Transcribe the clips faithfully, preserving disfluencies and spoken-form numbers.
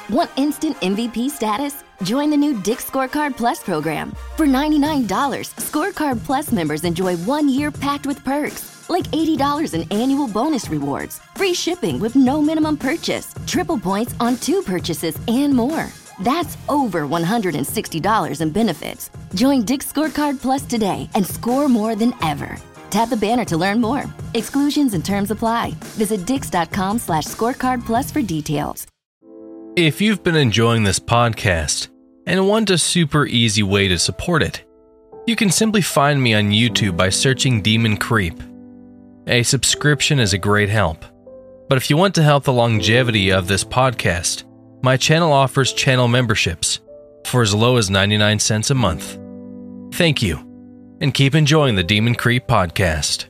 Want instant M V P status? Join the new Dick's Scorecard Plus program. For ninety-nine dollars, Scorecard Plus members enjoy one year packed with perks, like eighty dollars in annual bonus rewards, free shipping with no minimum purchase, triple points on two purchases, and more. That's over one hundred sixty dollars in benefits. Join Dick's Scorecard Plus today and score more than ever. Tap the banner to learn more. Exclusions and terms apply. Visit dix.com slash scorecard plus for details. If you've been enjoying this podcast and want a super easy way to support it, you can simply find me on YouTube by searching Demon Creep. A subscription is a great help, but if you want to help the longevity of this podcast, my channel offers channel memberships for as low as ninety-nine cents a month. Thank you, and keep enjoying the Demon Creep podcast.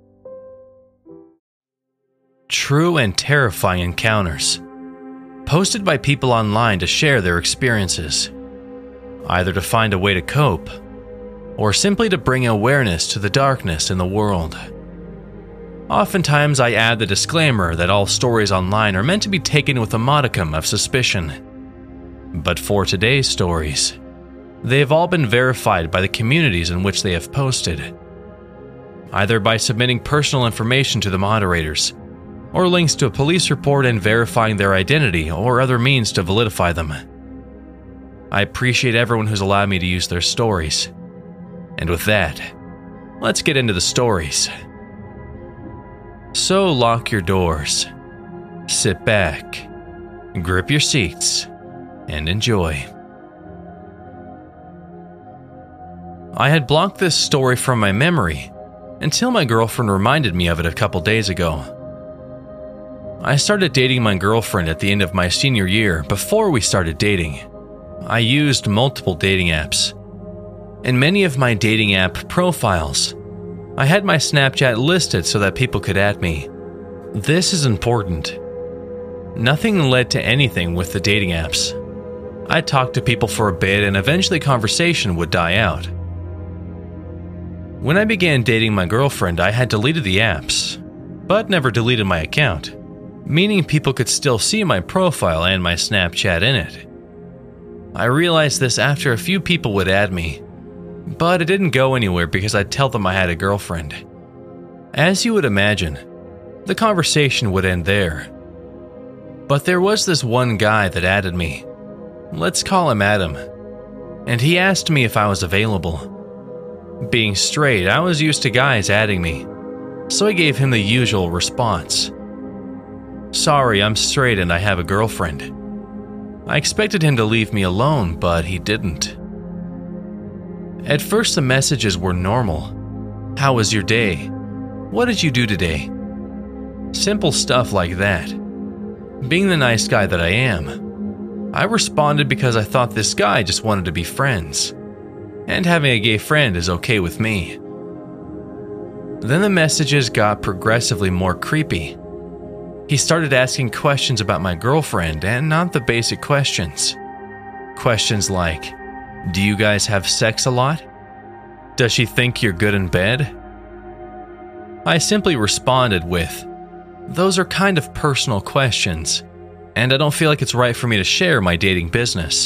True and terrifying encounters, posted by people online to share their experiences, either to find a way to cope, or simply to bring awareness to the darkness in the world. Oftentimes I add the disclaimer that all stories online are meant to be taken with a modicum of suspicion. But for today's stories, they have all been verified by the communities in which they have posted, either by submitting personal information to the moderators, or links to a police report and verifying their identity or other means to validify them. I appreciate everyone who's allowed me to use their stories. And with that, let's get into the stories. So lock your doors, sit back, grip your seats, and enjoy. I had blocked this story from my memory until my girlfriend reminded me of it a couple days ago. I started dating my girlfriend at the end of my senior year. Before we started dating, I used multiple dating apps. In many of my dating app profiles, I had my Snapchat listed so that people could add me. This is important. Nothing led to anything with the dating apps. I talked to people for a bit and eventually conversation would die out. When I began dating my girlfriend, I had deleted the apps, but never deleted my account, meaning people could still see my profile and my Snapchat in it. I realized this after a few people would add me, but it didn't go anywhere because I'd tell them I had a girlfriend. As you would imagine, the conversation would end there. But there was this one guy that added me. Let's call him Adam. And he asked me if I was available. Being straight, I was used to guys adding me, so I gave him the usual response. Sorry, I'm straight and I have a girlfriend. I expected him to leave me alone, but he didn't. At first the messages were normal. How was your day? What did you do today? Simple stuff like that. Being the nice guy that I am, I responded because I thought this guy just wanted to be friends, and having a gay friend is okay with me. Then the messages got progressively more creepy. He started asking questions about my girlfriend, and not the basic questions. Questions like, do you guys have sex a lot? Does she think you're good in bed? I simply responded with, those are kind of personal questions, and I don't feel like it's right for me to share my dating business.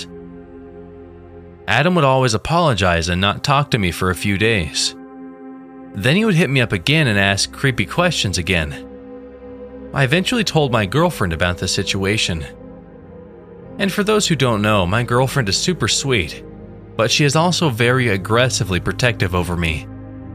Adam would always apologize and not talk to me for a few days. Then he would hit me up again and ask creepy questions again. I eventually told my girlfriend about the situation. And for those who don't know, my girlfriend is super sweet, but she is also very aggressively protective over me.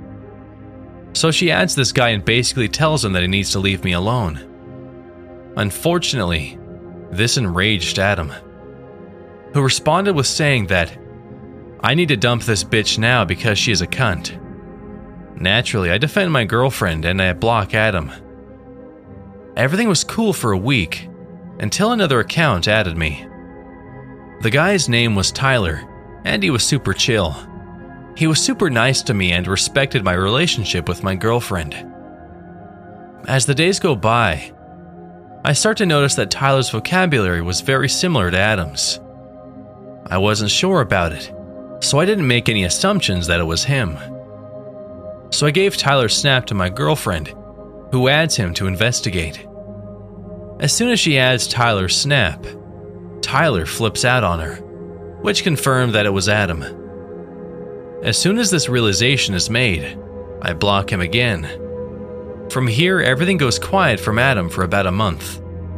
So she adds this guy and basically tells him that he needs to leave me alone. Unfortunately, this enraged Adam, who responded with saying that I need to dump this bitch now because she is a cunt. Naturally, I defend my girlfriend and I block Adam. Everything was cool for a week, until another account added me. The guy's name was Tyler, and he was super chill. He was super nice to me and respected my relationship with my girlfriend. As the days go by, I start to notice that Tyler's vocabulary was very similar to Adam's. I wasn't sure about it, so I didn't make any assumptions that it was him. So I gave Tyler's snap to my girlfriend, who adds him to investigate. As soon as she adds Tyler's snap, Tyler flips out on her, which confirmed that it was Adam. As soon as this realization is made, I block him again. From here, everything goes quiet from Adam for about a month.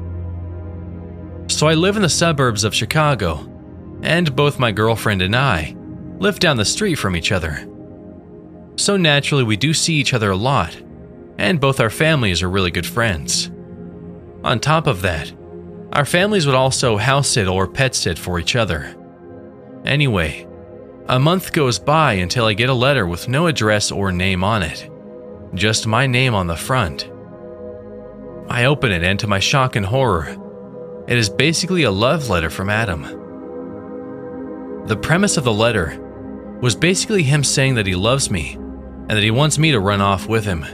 So I live in the suburbs of Chicago, and both my girlfriend and I live down the street from each other. So naturally, we do see each other a lot, and both our families are really good friends. On top of that, our families would also house sit or pet sit for each other. Anyway, a month goes by until I get a letter with no address or name on it, just my name on the front. I open it, and to my shock and horror, it is basically a love letter from Adam. The premise of the letter was basically him saying that he loves me and that he wants me to run off with him.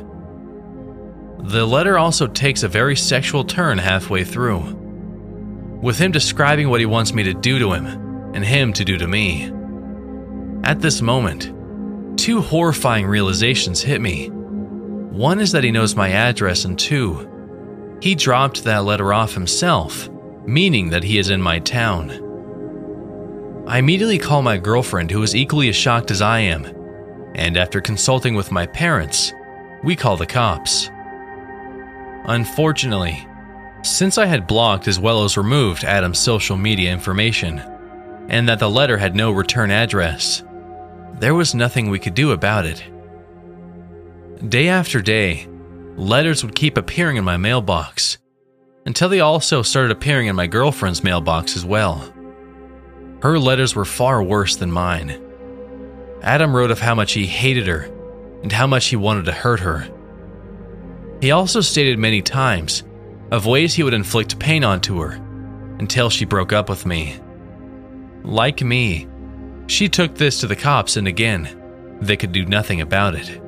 The letter also takes a very sexual turn halfway through, with him describing what he wants me to do to him and him to do to me. At this moment, two horrifying realizations hit me. One is that he knows my address, and two, he dropped that letter off himself, meaning that he is in my town. I immediately call my girlfriend, who is equally as shocked as I am, and after consulting with my parents, we call the cops. Unfortunately, since I had blocked as well as removed Adam's social media information, and that the letter had no return address, there was nothing we could do about it. Day after day, letters would keep appearing in my mailbox, until they also started appearing in my girlfriend's mailbox as well. Her letters were far worse than mine. Adam wrote of how much he hated her and how much he wanted to hurt her. He also stated many times of ways he would inflict pain onto her until she broke up with me. Like me, she took this to the cops, and again, they could do nothing about it.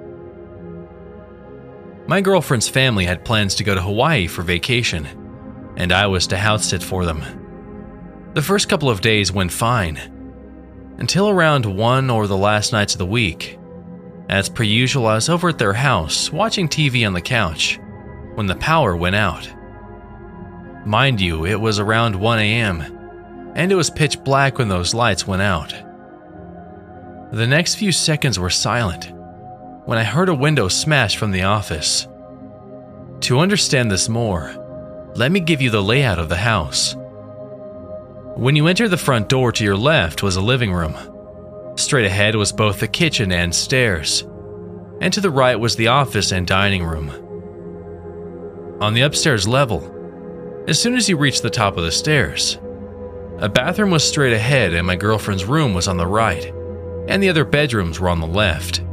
My girlfriend's family had plans to go to Hawaii for vacation, and I was to house sit for them. The first couple of days went fine, until around one or the last nights of the week. As per usual, I was over at their house watching T V on the couch when the power went out. Mind you, it was around one a.m., and it was pitch black when those lights went out. The next few seconds were silent when I heard a window smash from the office. To understand this more, let me give you the layout of the house. When you enter the front door, to your left was a living room. Straight ahead was both the kitchen and stairs, and to the right was the office and dining room. On the upstairs level, as soon as you reached the top of the stairs, a bathroom was straight ahead, and my girlfriend's room was on the right, and the other bedrooms were on the left.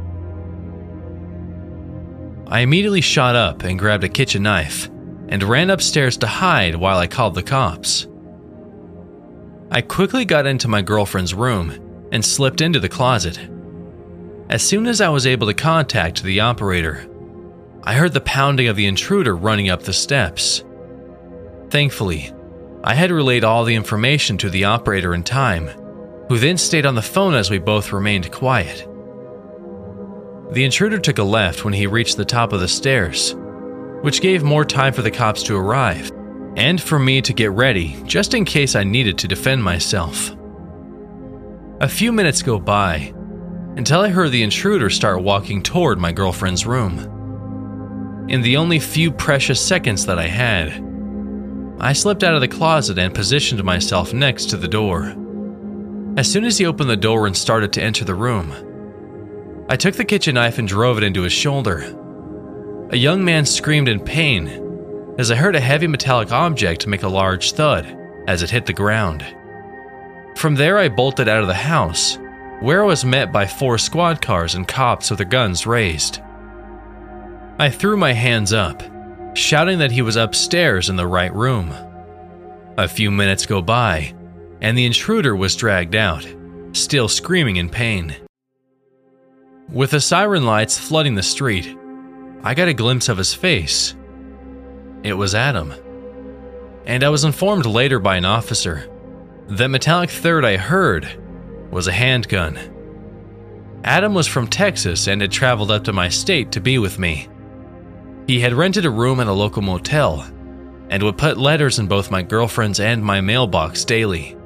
I immediately shot up and grabbed a kitchen knife and ran upstairs to hide while I called the cops. I quickly got into my girlfriend's room and slipped into the closet. As soon as I was able to contact the operator, I heard the pounding of the intruder running up the steps. Thankfully, I had relayed all the information to the operator in time, who then stayed on the phone as we both remained quiet. The intruder took a left when he reached the top of the stairs, which gave more time for the cops to arrive, and for me to get ready just in case I needed to defend myself. A few minutes go by until I heard the intruder start walking toward my girlfriend's room. In the only few precious seconds that I had, I slipped out of the closet and positioned myself next to the door. As soon as he opened the door and started to enter the room, I took the kitchen knife and drove it into his shoulder. A young man screamed in pain as I heard a heavy metallic object make a large thud as it hit the ground. From there, I bolted out of the house, where I was met by four squad cars and cops with their guns raised. I threw my hands up, shouting that he was upstairs in the right room. A few minutes go by, and the intruder was dragged out, still screaming in pain. With the siren lights flooding the street, I got a glimpse of his face. It was Adam. And I was informed later by an officer that metallic thud I heard was a handgun. Adam was from Texas and had traveled up to my state to be with me. He had rented a room at a local motel and would put letters in both my girlfriend's and my mailbox daily.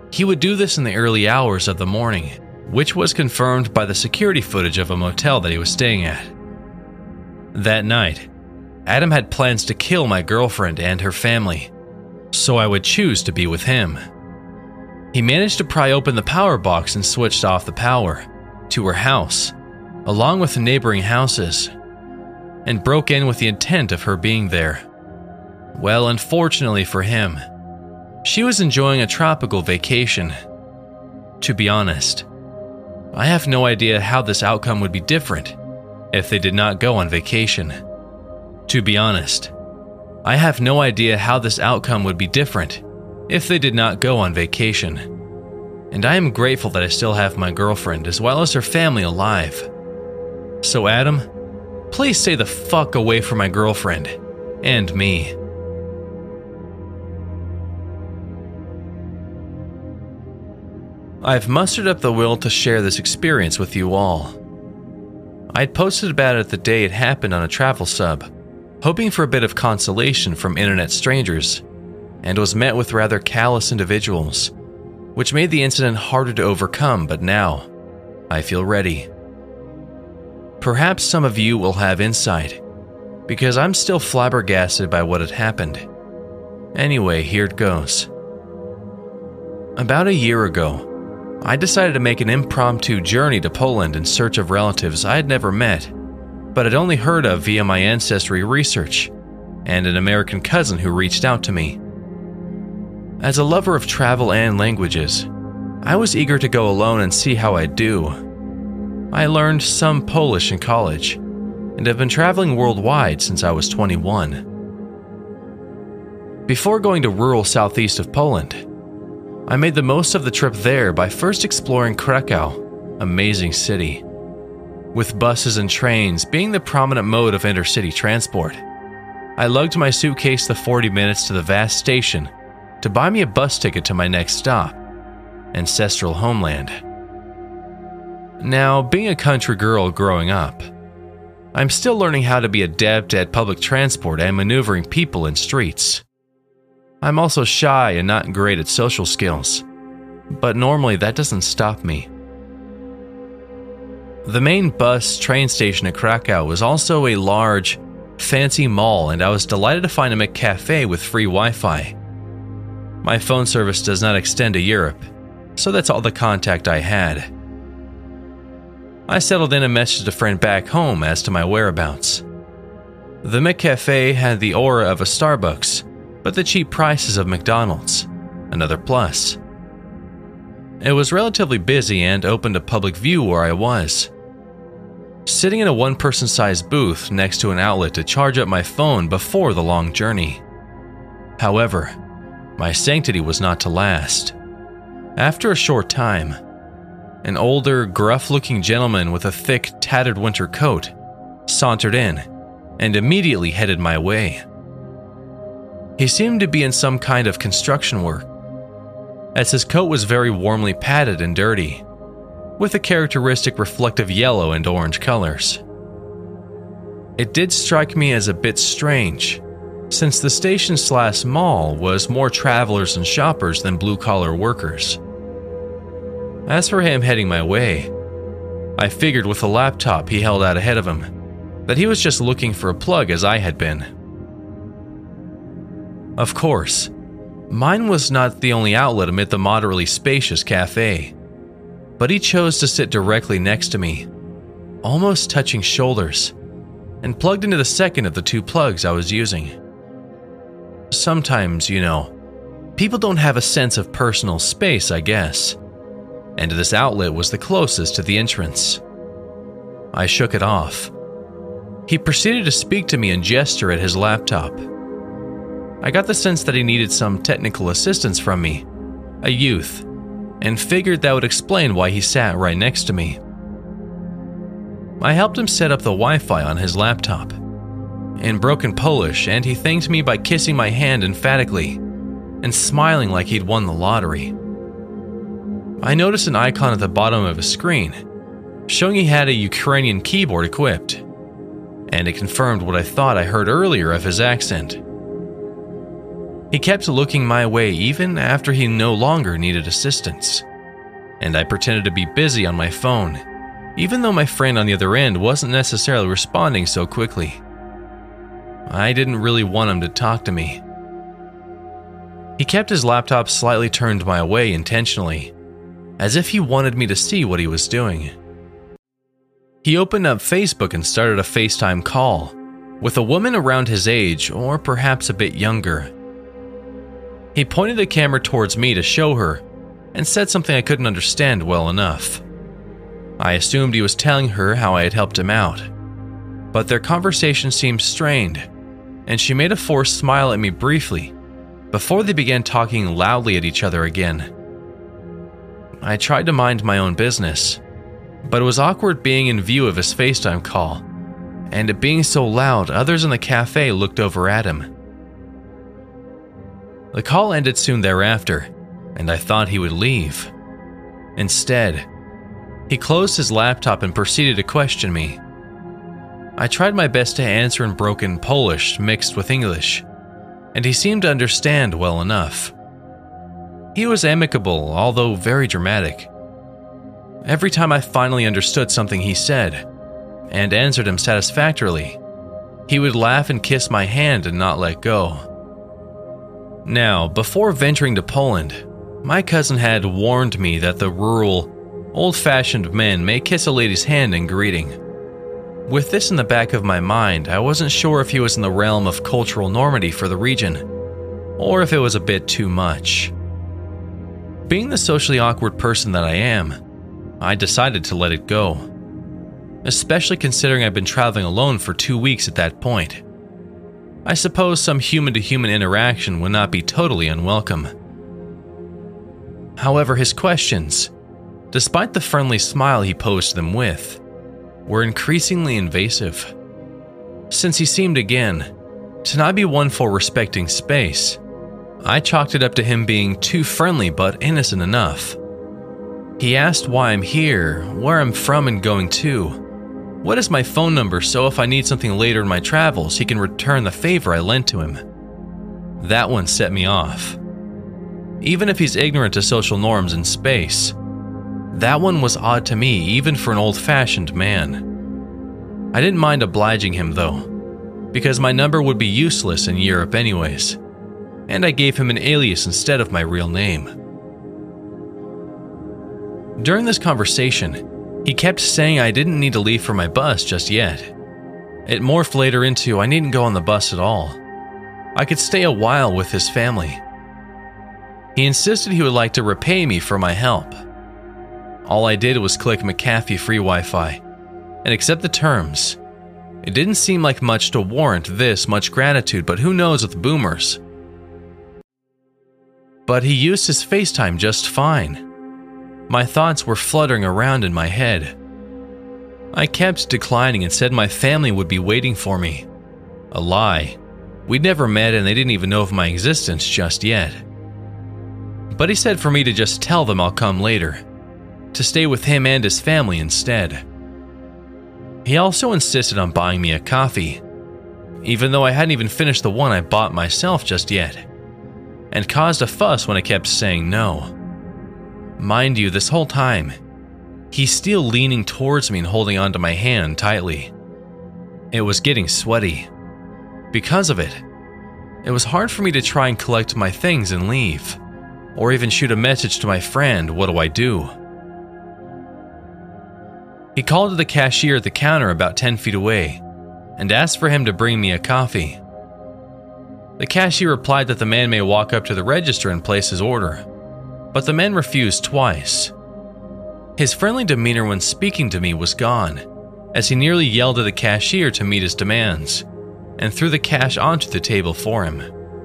He would do this in the early hours of the morning, which was confirmed by the security footage of a motel that he was staying at. That night, Adam had plans to kill my girlfriend and her family, so I would choose to be with him. He managed to pry open the power box and switched off the power to her house, along with the neighboring houses, and broke in with the intent of her being there. Well, unfortunately for him, she was enjoying a tropical vacation. To be honest, I have no idea how this outcome would be different if they did not go on vacation. To be honest, I have no idea how this outcome would be different if they did not go on vacation. And I am grateful that I still have my girlfriend as well as her family alive. So Adam, please stay the fuck away from my girlfriend and me. I've mustered up the will to share this experience with you all. I'd posted about it the day it happened on a travel sub, hoping for a bit of consolation from internet strangers, and was met with rather callous individuals, which made the incident harder to overcome, but now I feel ready. Perhaps some of you will have insight, because I'm still flabbergasted by what had happened. Anyway, here it goes. About a year ago, I decided to make an impromptu journey to Poland in search of relatives I had never met, but had only heard of via my ancestry research and an American cousin who reached out to me. As a lover of travel and languages, I was eager to go alone and see how I'd do. I learned some Polish in college and have been traveling worldwide since I was twenty-one. Before going to rural southeast of Poland, I made the most of the trip there by first exploring Krakow, amazing city, with buses and trains being the prominent mode of intercity transport. I lugged my suitcase the forty minutes to the vast station to buy me a bus ticket to my next stop, ancestral homeland. Now, being a country girl growing up, I'm still learning how to be adept at public transport and maneuvering people in streets. I'm also shy and not great at social skills, but normally that doesn't stop me. The main bus train station at Krakow was also a large, fancy mall, and I was delighted to find a McCafe with free Wi-Fi. My phone service does not extend to Europe, so that's all the contact I had. I settled in and messaged a friend back home as to my whereabouts. The McCafe had the aura of a Starbucks, but the cheap prices of McDonald's, another plus. It was relatively busy and open to public view where I was, sitting in a one-person sized booth next to an outlet to charge up my phone before the long journey. However, my sanctity was not to last. After a short time, an older, gruff-looking gentleman with a thick, tattered winter coat sauntered in and immediately headed my way. He seemed to be in some kind of construction work, as his coat was very warmly padded and dirty, with the characteristic reflective yellow and orange colors. It did strike me as a bit strange, since the station slash mall was more travelers and shoppers than blue-collar workers. As for him heading my way, I figured with the laptop he held out ahead of him that he was just looking for a plug as I had been. Of course, mine was not the only outlet amid the moderately spacious cafe, but he chose to sit directly next to me, almost touching shoulders, and plugged into the second of the two plugs I was using. Sometimes, you know, people don't have a sense of personal space, I guess, and this outlet was the closest to the entrance. I shook it off. He proceeded to speak to me and gesture at his laptop. I got the sense that he needed some technical assistance from me, a youth, and figured that would explain why he sat right next to me. I helped him set up the Wi-Fi on his laptop. In broken Polish, and he thanked me by kissing my hand emphatically and smiling like he'd won the lottery. I noticed an icon at the bottom of his screen, showing he had a Ukrainian keyboard equipped, and it confirmed what I thought I heard earlier of his accent. He kept looking my way even after he no longer needed assistance, and I pretended to be busy on my phone, even though my friend on the other end wasn't necessarily responding so quickly. I didn't really want him to talk to me. He kept his laptop slightly turned my way intentionally, as if he wanted me to see what he was doing. He opened up Facebook and started a FaceTime call with a woman around his age or perhaps a bit younger. He pointed the camera towards me to show her and said something I couldn't understand well enough. I assumed he was telling her how I had helped him out, but their conversation seemed strained, and she made a forced smile at me briefly before they began talking loudly at each other again. I tried to mind my own business, but it was awkward being in view of his FaceTime call, and it being so loud, others in the cafe looked over at him. The call ended soon thereafter, and I thought he would leave. Instead, he closed his laptop and proceeded to question me. I tried my best to answer in broken Polish mixed with English, and he seemed to understand well enough. He was amicable, although very dramatic. Every time I finally understood something he said, and answered him satisfactorily, he would laugh and kiss my hand and not let go. Now, before venturing to Poland, my cousin had warned me that the rural, old-fashioned men may kiss a lady's hand in greeting. With this in the back of my mind, I wasn't sure if he was in the realm of cultural normality for the region, or if it was a bit too much. Being the socially awkward person that I am, I decided to let it go, especially considering I'd been traveling alone for two weeks at that point. I suppose some human-to-human interaction would not be totally unwelcome. However, his questions, despite the friendly smile he posed them with, were increasingly invasive. Since he seemed again to not be one for respecting space, I chalked it up to him being too friendly but innocent enough. He asked why I'm here, where I'm from and going to, what is my phone number so if I need something later in my travels, he can return the favor I lent to him. That one set me off. Even if he's ignorant to social norms in space, that one was odd to me even for an old-fashioned man. I didn't mind obliging him though, because my number would be useless in Europe anyways, and I gave him an alias instead of my real name. During this conversation, he kept saying I didn't need to leave for my bus just yet. It morphed later into I needn't go on the bus at all. I could stay a while with his family. He insisted he would like to repay me for my help. All I did was click McAfee free Wi-Fi and accept the terms. It didn't seem like much to warrant this much gratitude, but who knows with boomers. But he used his FaceTime just fine. My thoughts were fluttering around in my head. I kept declining and said my family would be waiting for me. A lie. We'd never met and they didn't even know of my existence just yet. But he said for me to just tell them I'll come later, to stay with him and his family instead. He also insisted on buying me a coffee, even though I hadn't even finished the one I bought myself just yet, and caused a fuss when I kept saying no. Mind you, this whole time, he's still leaning towards me and holding onto my hand tightly. It was getting sweaty. Because of it, it was hard for me to try and collect my things and leave, or even shoot a message to my friend, what do I do? He called to the cashier at the counter about ten feet away and asked for him to bring me a coffee. The cashier replied that the man may walk up to the register and place his order, but the man refused twice. His friendly demeanor when speaking to me was gone, as he nearly yelled at the cashier to meet his demands, and threw the cash onto the table for him.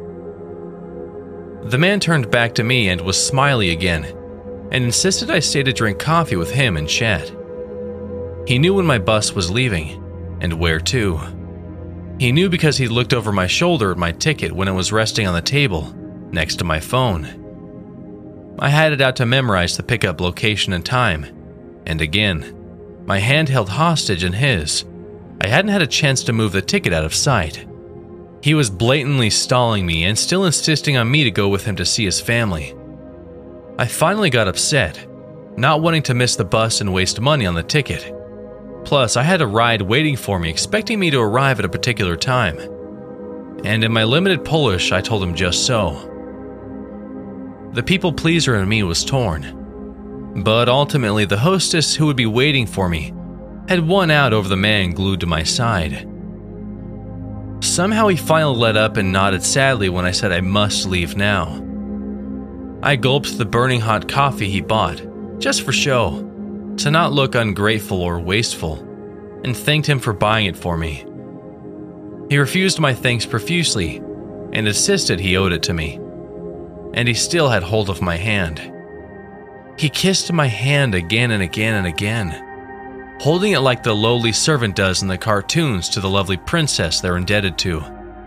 The man turned back to me and was smiley again, and insisted I stay to drink coffee with him and chat. He knew when my bus was leaving, and where to. He knew because he looked over my shoulder at my ticket when it was resting on the table, next to my phone. I had it out to memorize the pickup location and time, and again, my hand held hostage in his. I hadn't had a chance to move the ticket out of sight. He was blatantly stalling me and still insisting on me to go with him to see his family. I finally got upset, not wanting to miss the bus and waste money on the ticket. Plus, I had a ride waiting for me, expecting me to arrive at a particular time. And in my limited Polish, I told him just so. The people pleaser in me was torn. But ultimately, the hostess who would be waiting for me had won out over the man glued to my side. Somehow he finally let up and nodded sadly when I said I must leave now. I gulped the burning hot coffee he bought, just for show, to not look ungrateful or wasteful, and thanked him for buying it for me. He refused my thanks profusely and insisted he owed it to me. And he still had hold of my hand. He kissed my hand again and again and again, holding it like the lowly servant does in the cartoons to the lovely princess they're indebted to.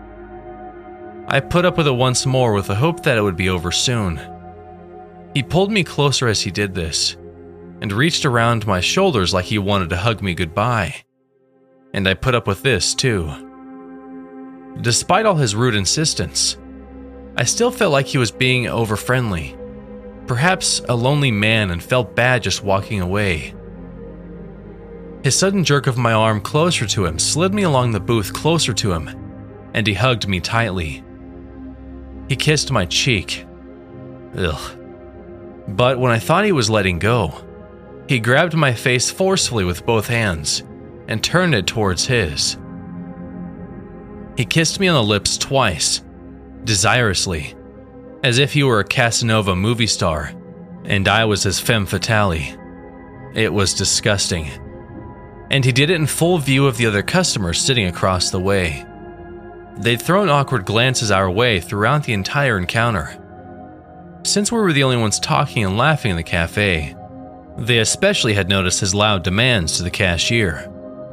I put up with it once more with the hope that it would be over soon. He pulled me closer as he did this, and reached around my shoulders like he wanted to hug me goodbye. And I put up with this too. Despite all his rude insistence, I still felt like he was being over-friendly, perhaps a lonely man, and felt bad just walking away. His sudden jerk of my arm closer to him slid me along the booth closer to him, and he hugged me tightly. He kissed my cheek. Ugh. But when I thought he was letting go, he grabbed my face forcefully with both hands and turned it towards his. He kissed me on the lips twice, desirously, as if he were a Casanova movie star and I was his femme fatale. It was disgusting. And he did it in full view of the other customers sitting across the way. They'd thrown awkward glances our way throughout the entire encounter. Since we were the only ones talking and laughing in the cafe, they especially had noticed his loud demands to the cashier.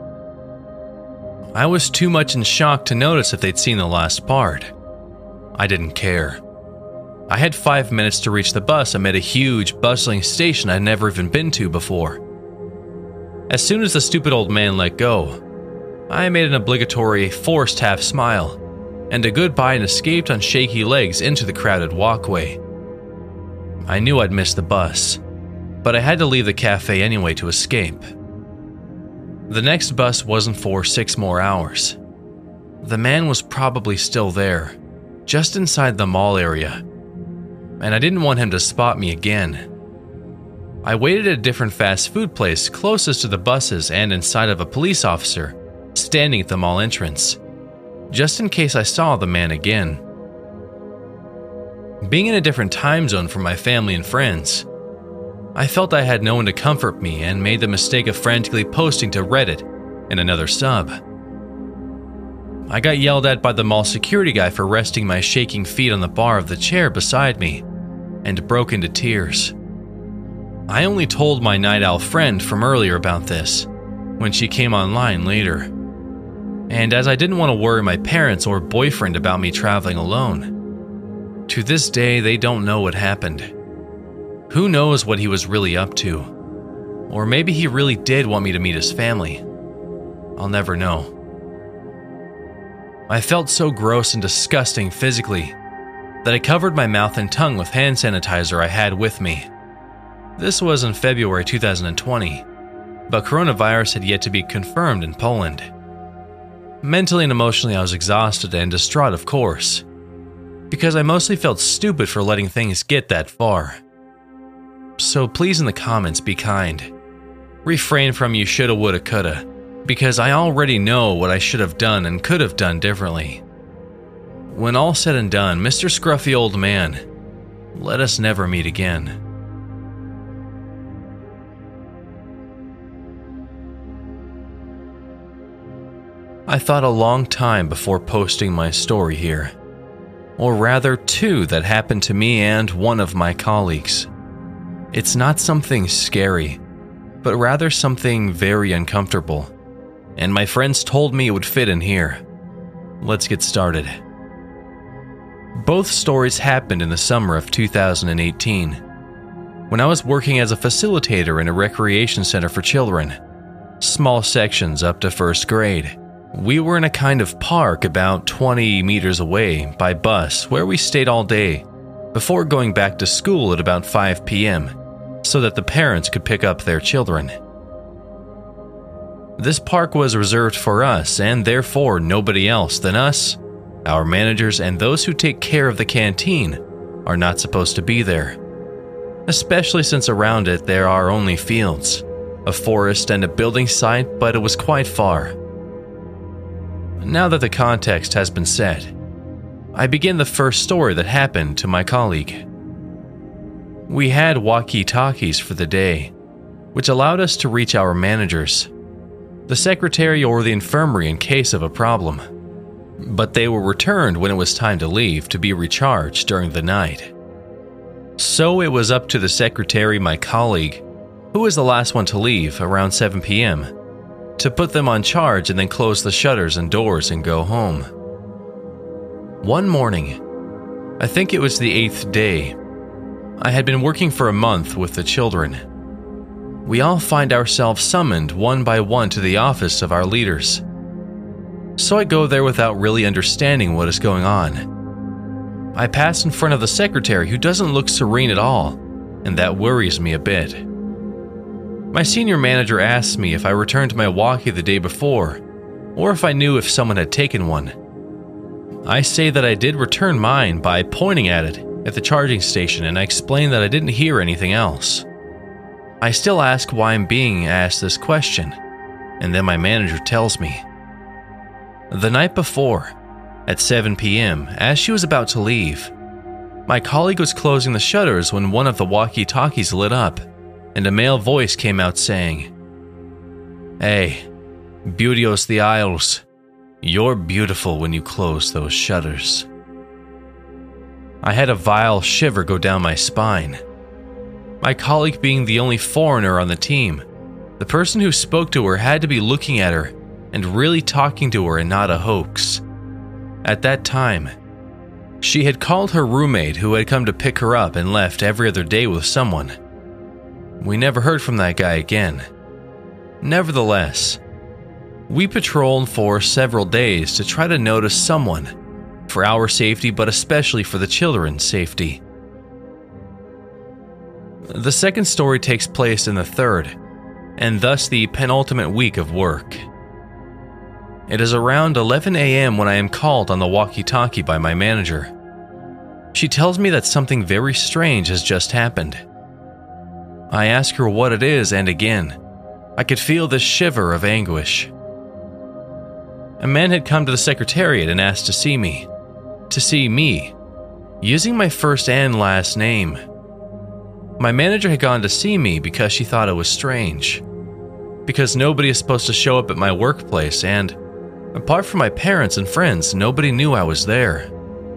I was too much in shock to notice if they'd seen the last part. I didn't care. I had five minutes to reach the bus amid a huge, bustling station I'd never even been to before. As soon as the stupid old man let go, I made an obligatory, forced half smile and a goodbye and escaped on shaky legs into the crowded walkway. I knew I'd missed the bus, but I had to leave the cafe anyway to escape. The next bus wasn't for six more hours. The man was probably still there, just inside the mall area, and I didn't want him to spot me again. I waited at a different fast food place closest to the buses and inside of a police officer standing at the mall entrance, just in case I saw the man again. Being in a different time zone from my family and friends, I felt I had no one to comfort me and made the mistake of frantically posting to Reddit and another sub. I got yelled at by the mall security guy for resting my shaking feet on the bar of the chair beside me and broke into tears. I only told my night owl friend from earlier about this when she came online later. And as I didn't want to worry my parents or boyfriend about me traveling alone, to this day they don't know what happened. Who knows what he was really up to? Or maybe he really did want me to meet his family. I'll never know. I felt so gross and disgusting physically that I covered my mouth and tongue with hand sanitizer I had with me. This was in February two thousand twenty, but coronavirus had yet to be confirmed in Poland. Mentally and emotionally I was exhausted and distraught, of course, because I mostly felt stupid for letting things get that far. So please in the comments be kind. Refrain from you shoulda, woulda, coulda, because I already know what I should have done and could have done differently. When all said and done, Mister Scruffy Old Man, let us never meet again. I thought a long time before posting my story here, or rather two that happened to me and one of my colleagues. It's not something scary, but rather something very uncomfortable, and my friends told me it would fit in here. Let's get started. Both stories happened in the summer of two thousand eighteen, when I was working as a facilitator in a recreation center for children, small sections up to first grade, We were in a kind of park about twenty meters away by bus where we stayed all day before going back to school at about five p.m. so that the parents could pick up their children. This park was reserved for us and therefore nobody else than us, our managers, and those who take care of the canteen are not supposed to be there, especially since around it there are only fields, a forest, and a building site, but it was quite far. Now that the context has been set, I begin the first story that happened to my colleague. We had walkie-talkies for the day, which allowed us to reach our managers, the secretary, or the infirmary in case of a problem. But they were returned when it was time to leave to be recharged during the night. So it was up to the secretary, my colleague, who was the last one to leave around seven p.m., to put them on charge and then close the shutters and doors and go home. One morning, I think it was the eighth day, I had been working for a month with the children. We all find ourselves summoned one by one to the office of our leaders. So I go there without really understanding what is going on. I pass in front of the secretary, who doesn't look serene at all, and that worries me a bit. My senior manager asks me if I returned my walkie the day before, or if I knew if someone had taken one. I say that I did return mine by pointing at it at the charging station, and I explain that I didn't hear anything else. I still ask why I'm being asked this question, and then my manager tells me. The night before, at seven p.m., as she was about to leave, my colleague was closing the shutters when one of the walkie-talkies lit up, and a male voice came out saying, "Hey, Beautios the Isles, you're beautiful when you close those shutters." I had a vile shiver go down my spine. My colleague being the only foreigner on the team, the person who spoke to her had to be looking at her and really talking to her and not a hoax. At that time, she had called her roommate who had come to pick her up and left every other day with someone. We never heard from that guy again. Nevertheless, we patrolled for several days to try to notice someone, for our safety but especially for the children's safety. The second story takes place in the third, and thus the penultimate week of work. It is around eleven a.m. when I am called on the walkie-talkie by my manager. She tells me that something very strange has just happened. I ask her what it is, and again, I could feel this shiver of anguish. A man had come to the secretariat and asked to see me. To see me, using my first and last name. My manager had gone to see me because she thought it was strange. Because nobody is supposed to show up at my workplace, and apart from my parents and friends, nobody knew I was there.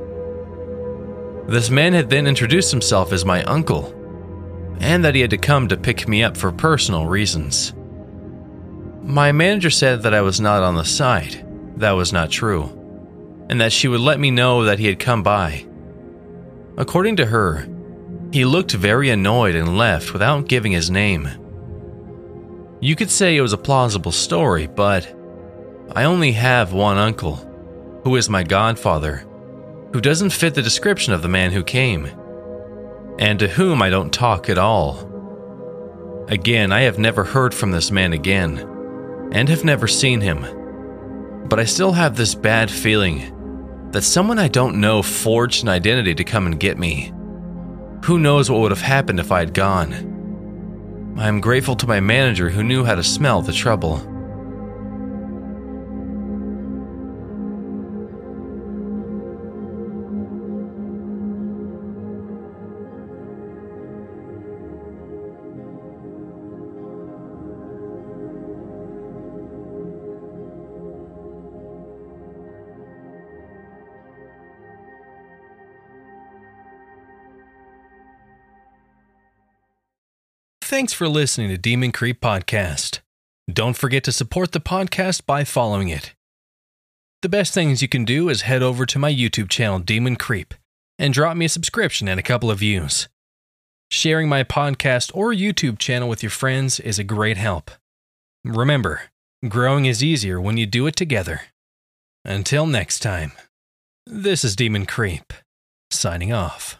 This man had then introduced himself as my uncle, and that he had to come to pick me up for personal reasons. My manager said that I was not on the site. That was not true, and that she would let me know that he had come by. According to her, he looked very annoyed and left without giving his name. You could say it was a plausible story, but I only have one uncle, who is my godfather, who doesn't fit the description of the man who came, and to whom I don't talk at all. Again, I have never heard from this man again, and have never seen him, but I still have this bad feeling that someone I don't know forged an identity to come and get me. Who knows what would have happened if I had gone? I am grateful to my manager who knew how to smell the trouble. Thanks for listening to Demon Creep Podcast. Don't forget to support the podcast by following it. The best things you can do is head over to my YouTube channel, Demon Creep, and drop me a subscription and a couple of views. Sharing my podcast or YouTube channel with your friends is a great help. Remember, Growing is easier when you do it together. Until next time, this is Demon Creep, signing off.